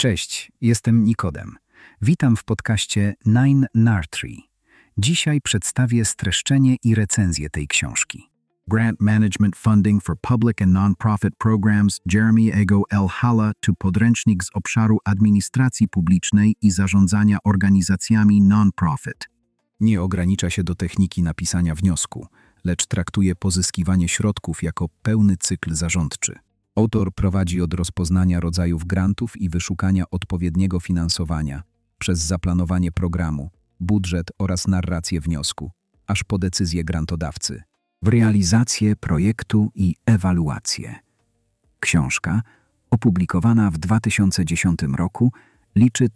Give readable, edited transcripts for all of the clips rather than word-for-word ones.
Cześć, jestem Nikodem. Witam w podcaście 9NAR3. Dzisiaj przedstawię streszczenie i recenzję tej książki. Grant Management Funding for Public and Non-Profit Programs Jeremy Ego L. Halla to podręcznik z obszaru administracji publicznej i zarządzania organizacjami non-profit. Nie ogranicza się do techniki napisania wniosku, lecz traktuje pozyskiwanie środków jako pełny cykl zarządczy. Autor prowadzi od rozpoznania rodzajów grantów i wyszukania odpowiedniego finansowania, przez zaplanowanie programu, budżet oraz narrację wniosku, aż po decyzję grantodawcy, w realizację projektu i ewaluację. Książka, opublikowana w 2010 roku, liczy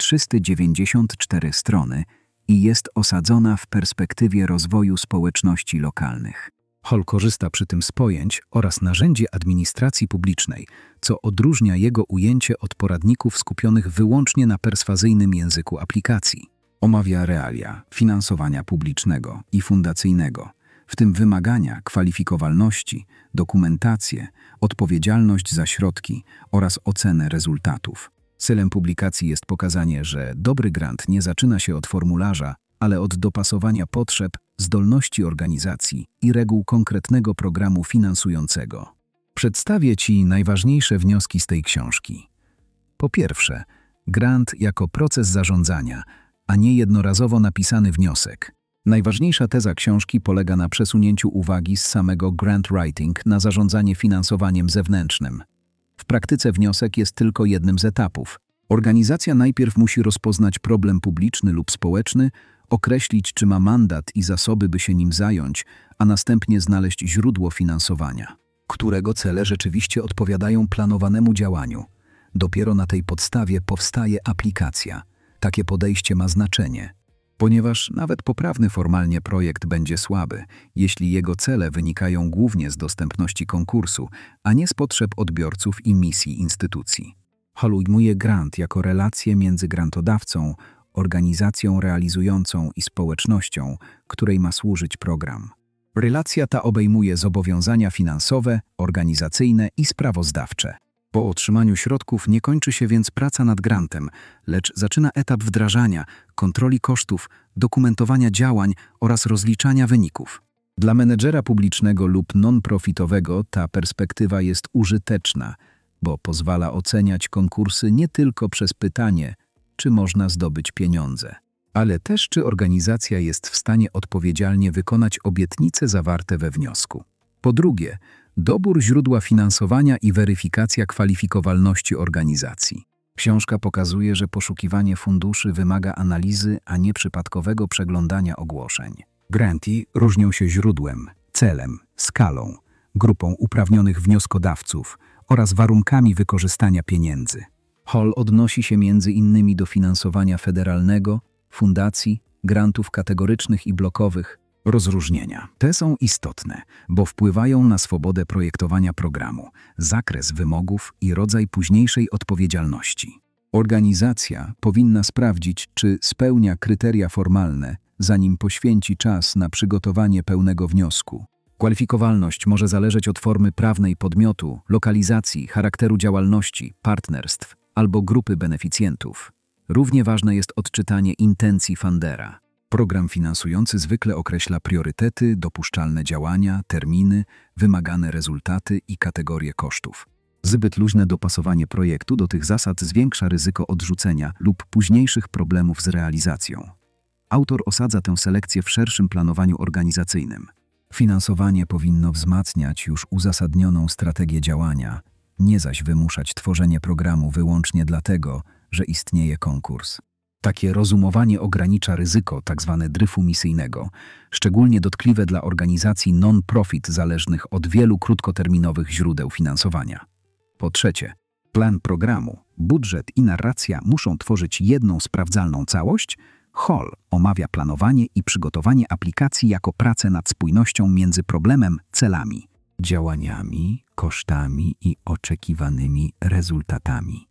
394 strony i jest osadzona w perspektywie rozwoju społeczności lokalnych. Hall korzysta przy tym z pojęć oraz narzędzi administracji publicznej, co odróżnia jego ujęcie od poradników skupionych wyłącznie na perswazyjnym języku aplikacji. Omawia realia finansowania publicznego i fundacyjnego, w tym wymagania kwalifikowalności, dokumentację, odpowiedzialność za środki oraz ocenę rezultatów. Celem publikacji jest pokazanie, że dobry grant nie zaczyna się od formularza, ale od dopasowania potrzeb, zdolności organizacji i reguł konkretnego programu finansującego. Przedstawię Ci najważniejsze wnioski z tej książki. Po pierwsze, grant jako proces zarządzania, a nie jednorazowo napisany wniosek. Najważniejsza teza książki polega na przesunięciu uwagi z samego grant writing na zarządzanie finansowaniem zewnętrznym. W praktyce wniosek jest tylko jednym z etapów. Organizacja najpierw musi rozpoznać problem publiczny lub społeczny, określić, czy ma mandat i zasoby, by się nim zająć, a następnie znaleźć źródło finansowania, którego cele rzeczywiście odpowiadają planowanemu działaniu. Dopiero na tej podstawie powstaje aplikacja. Takie podejście ma znaczenie, ponieważ nawet poprawny formalnie projekt będzie słaby, jeśli jego cele wynikają głównie z dostępności konkursu, a nie z potrzeb odbiorców i misji instytucji. Hall ujmuje grant jako relację między grantodawcą, organizacją realizującą i społecznością, której ma służyć program. Relacja ta obejmuje zobowiązania finansowe, organizacyjne i sprawozdawcze. Po otrzymaniu środków nie kończy się więc praca nad grantem, lecz zaczyna etap wdrażania, kontroli kosztów, dokumentowania działań oraz rozliczania wyników. Dla menedżera publicznego lub non-profitowego ta perspektywa jest użyteczna, bo pozwala oceniać konkursy nie tylko przez pytanie, czy można zdobyć pieniądze, ale też czy organizacja jest w stanie odpowiedzialnie wykonać obietnice zawarte we wniosku. Po drugie, dobór źródła finansowania i weryfikacja kwalifikowalności organizacji. Książka pokazuje, że poszukiwanie funduszy wymaga analizy, a nie przypadkowego przeglądania ogłoszeń. Granty różnią się źródłem, celem, skalą, grupą uprawnionych wnioskodawców oraz warunkami wykorzystania pieniędzy. Hall odnosi się m.in. do finansowania federalnego, fundacji, grantów kategorycznych i blokowych. Rozróżnienia te są istotne, bo wpływają na swobodę projektowania programu, zakres wymogów i rodzaj późniejszej odpowiedzialności. Organizacja powinna sprawdzić, czy spełnia kryteria formalne, zanim poświęci czas na przygotowanie pełnego wniosku. Kwalifikowalność może zależeć od formy prawnej podmiotu, lokalizacji, charakteru działalności, partnerstw albo grupy beneficjentów. Równie ważne jest odczytanie intencji fundera. Program finansujący zwykle określa priorytety, dopuszczalne działania, terminy, wymagane rezultaty i kategorie kosztów. Zbyt luźne dopasowanie projektu do tych zasad zwiększa ryzyko odrzucenia lub późniejszych problemów z realizacją. Autor osadza tę selekcję w szerszym planowaniu organizacyjnym. Finansowanie powinno wzmacniać już uzasadnioną strategię działania, nie zaś wymuszać tworzenie programu wyłącznie dlatego, że istnieje konkurs. Takie rozumowanie ogranicza ryzyko tzw. dryfu misyjnego, szczególnie dotkliwe dla organizacji non-profit zależnych od wielu krótkoterminowych źródeł finansowania. Po trzecie, plan programu, budżet i narracja muszą tworzyć jedną sprawdzalną całość. Hall omawia planowanie i przygotowanie aplikacji jako pracę nad spójnością między problemem, celami, działaniami, kosztami i oczekiwanymi rezultatami.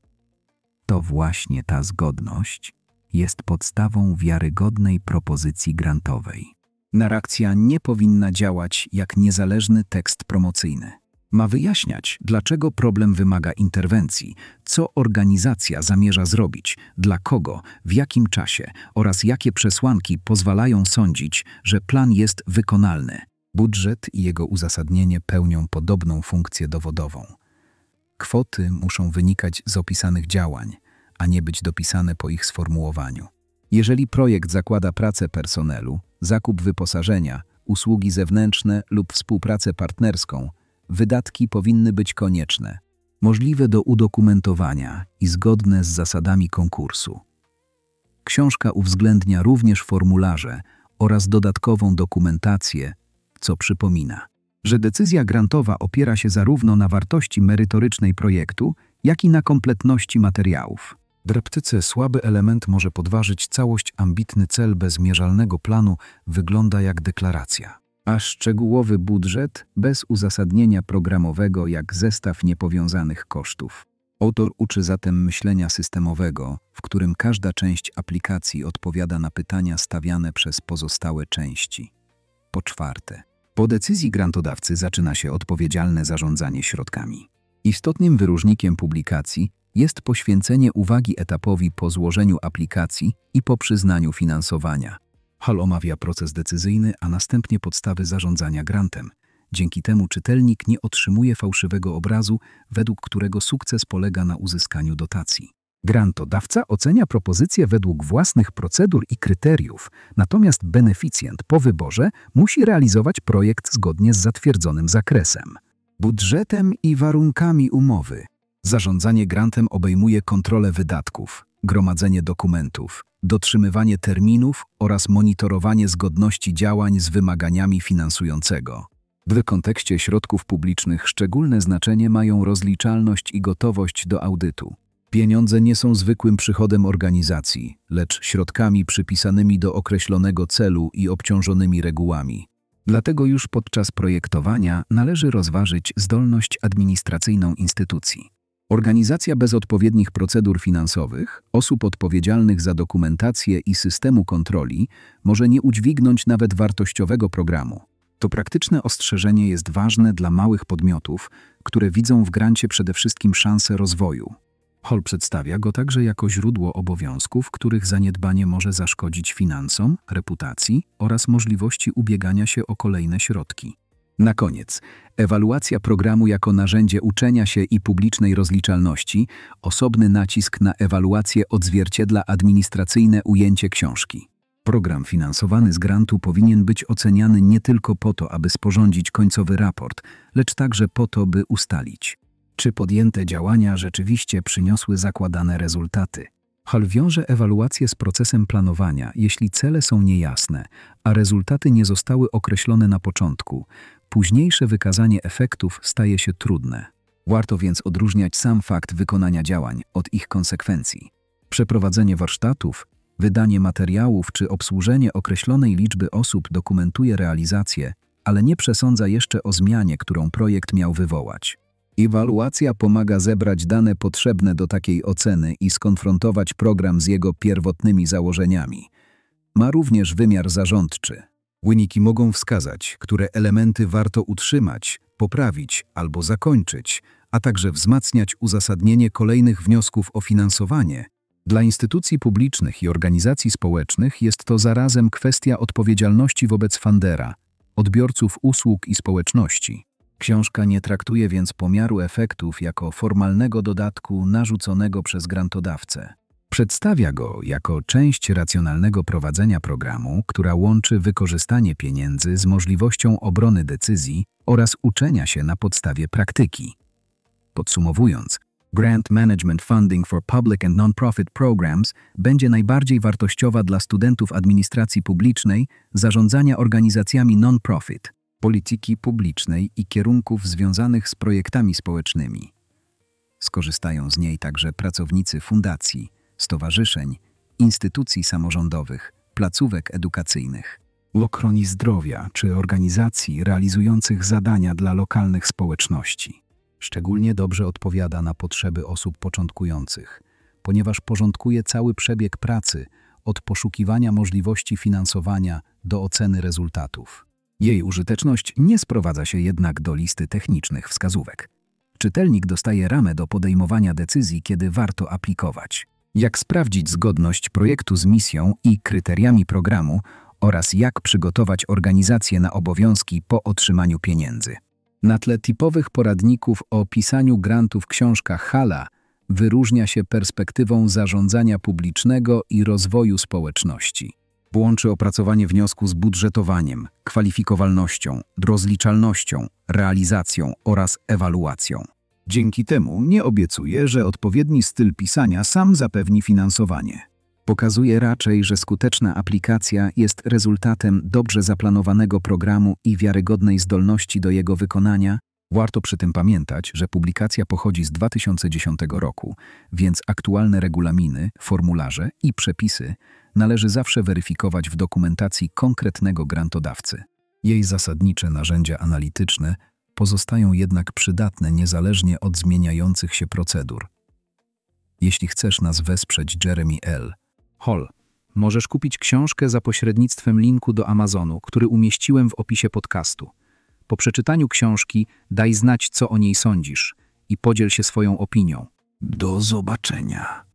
To właśnie ta zgodność jest podstawą wiarygodnej propozycji grantowej. Narracja nie powinna działać jak niezależny tekst promocyjny. Ma wyjaśniać, dlaczego problem wymaga interwencji, co organizacja zamierza zrobić, dla kogo, w jakim czasie oraz jakie przesłanki pozwalają sądzić, że plan jest wykonalny. Budżet i jego uzasadnienie pełnią podobną funkcję dowodową. Kwoty muszą wynikać z opisanych działań, a nie być dopisane po ich sformułowaniu. Jeżeli projekt zakłada pracę personelu, zakup wyposażenia, usługi zewnętrzne lub współpracę partnerską, wydatki powinny być konieczne, możliwe do udokumentowania i zgodne z zasadami konkursu. Książka uwzględnia również formularze oraz dodatkową dokumentację, co przypomina, że decyzja grantowa opiera się zarówno na wartości merytorycznej projektu, jak i na kompletności materiałów. W praktyce słaby element może podważyć całość. Ambitny cel bez mierzalnego planu wygląda jak deklaracja, a szczegółowy budżet bez uzasadnienia programowego jak zestaw niepowiązanych kosztów. Autor uczy zatem myślenia systemowego, w którym każda część aplikacji odpowiada na pytania stawiane przez pozostałe części. Po czwarte, po decyzji grantodawcy zaczyna się odpowiedzialne zarządzanie środkami. Istotnym wyróżnikiem publikacji jest poświęcenie uwagi etapowi po złożeniu aplikacji i po przyznaniu finansowania. Hall omawia proces decyzyjny, a następnie podstawy zarządzania grantem. Dzięki temu czytelnik nie otrzymuje fałszywego obrazu, według którego sukces polega na uzyskaniu dotacji. Grantodawca ocenia propozycję według własnych procedur i kryteriów, natomiast beneficjent po wyborze musi realizować projekt zgodnie z zatwierdzonym zakresem, budżetem i warunkami umowy. Zarządzanie grantem obejmuje kontrolę wydatków, gromadzenie dokumentów, dotrzymywanie terminów oraz monitorowanie zgodności działań z wymaganiami finansującego. W kontekście środków publicznych szczególne znaczenie mają rozliczalność i gotowość do audytu. Pieniądze nie są zwykłym przychodem organizacji, lecz środkami przypisanymi do określonego celu i obciążonymi regułami. Dlatego już podczas projektowania należy rozważyć zdolność administracyjną instytucji. Organizacja bez odpowiednich procedur finansowych, osób odpowiedzialnych za dokumentację i systemu kontroli może nie udźwignąć nawet wartościowego programu. To praktyczne ostrzeżenie jest ważne dla małych podmiotów, które widzą w grancie przede wszystkim szansę rozwoju. Hall przedstawia go także jako źródło obowiązków, których zaniedbanie może zaszkodzić finansom, reputacji oraz możliwości ubiegania się o kolejne środki. Na koniec, ewaluacja programu jako narzędzie uczenia się i publicznej rozliczalności, osobny nacisk na ewaluację odzwierciedla administracyjne ujęcie książki. Program finansowany z grantu powinien być oceniany nie tylko po to, aby sporządzić końcowy raport, lecz także po to, by ustalić, czy podjęte działania rzeczywiście przyniosły zakładane rezultaty. Hall wiąże ewaluację z procesem planowania, jeśli cele są niejasne, a rezultaty nie zostały określone na początku. Późniejsze wykazanie efektów staje się trudne. Warto więc odróżniać sam fakt wykonania działań od ich konsekwencji. Przeprowadzenie warsztatów, wydanie materiałów czy obsłużenie określonej liczby osób dokumentuje realizację, ale nie przesądza jeszcze o zmianie, którą projekt miał wywołać. Ewaluacja pomaga zebrać dane potrzebne do takiej oceny i skonfrontować program z jego pierwotnymi założeniami. Ma również wymiar zarządczy. Wyniki mogą wskazać, które elementy warto utrzymać, poprawić albo zakończyć, a także wzmacniać uzasadnienie kolejnych wniosków o finansowanie. Dla instytucji publicznych i organizacji społecznych jest to zarazem kwestia odpowiedzialności wobec fundera, odbiorców usług i społeczności. Książka nie traktuje więc pomiaru efektów jako formalnego dodatku narzuconego przez grantodawcę. Przedstawia go jako część racjonalnego prowadzenia programu, która łączy wykorzystanie pieniędzy z możliwością obrony decyzji oraz uczenia się na podstawie praktyki. Podsumowując, Grant Management Funding for Public and Non-Profit Programs będzie najbardziej wartościowa dla studentów administracji publicznej, zarządzania organizacjami non-profit, polityki publicznej i kierunków związanych z projektami społecznymi. Skorzystają z niej także pracownicy fundacji, stowarzyszeń, instytucji samorządowych, placówek edukacyjnych, ochrony zdrowia czy organizacji realizujących zadania dla lokalnych społeczności. Szczególnie dobrze odpowiada na potrzeby osób początkujących, ponieważ porządkuje cały przebieg pracy od poszukiwania możliwości finansowania do oceny rezultatów. Jej użyteczność nie sprowadza się jednak do listy technicznych wskazówek. Czytelnik dostaje ramę do podejmowania decyzji, kiedy warto aplikować. Jak sprawdzić zgodność projektu z misją i kryteriami programu oraz jak przygotować organizację na obowiązki po otrzymaniu pieniędzy. Na tle typowych poradników o pisaniu grantów książka Hala wyróżnia się perspektywą zarządzania publicznego i rozwoju społeczności. Łączy opracowanie wniosku z budżetowaniem, kwalifikowalnością, rozliczalnością, realizacją oraz ewaluacją. Dzięki temu nie obiecuje, że odpowiedni styl pisania sam zapewni finansowanie. Pokazuje raczej, że skuteczna aplikacja jest rezultatem dobrze zaplanowanego programu i wiarygodnej zdolności do jego wykonania. Warto przy tym pamiętać, że publikacja pochodzi z 2010 roku, więc aktualne regulaminy, formularze i przepisy należy zawsze weryfikować w dokumentacji konkretnego grantodawcy. Jej zasadnicze narzędzia analityczne pozostają jednak przydatne niezależnie od zmieniających się procedur. Jeśli chcesz nas wesprzeć, Jeremy L. Hall, możesz kupić książkę za pośrednictwem linku do Amazonu, który umieściłem w opisie podcastu. Po przeczytaniu książki daj znać, co o niej sądzisz i podziel się swoją opinią. Do zobaczenia.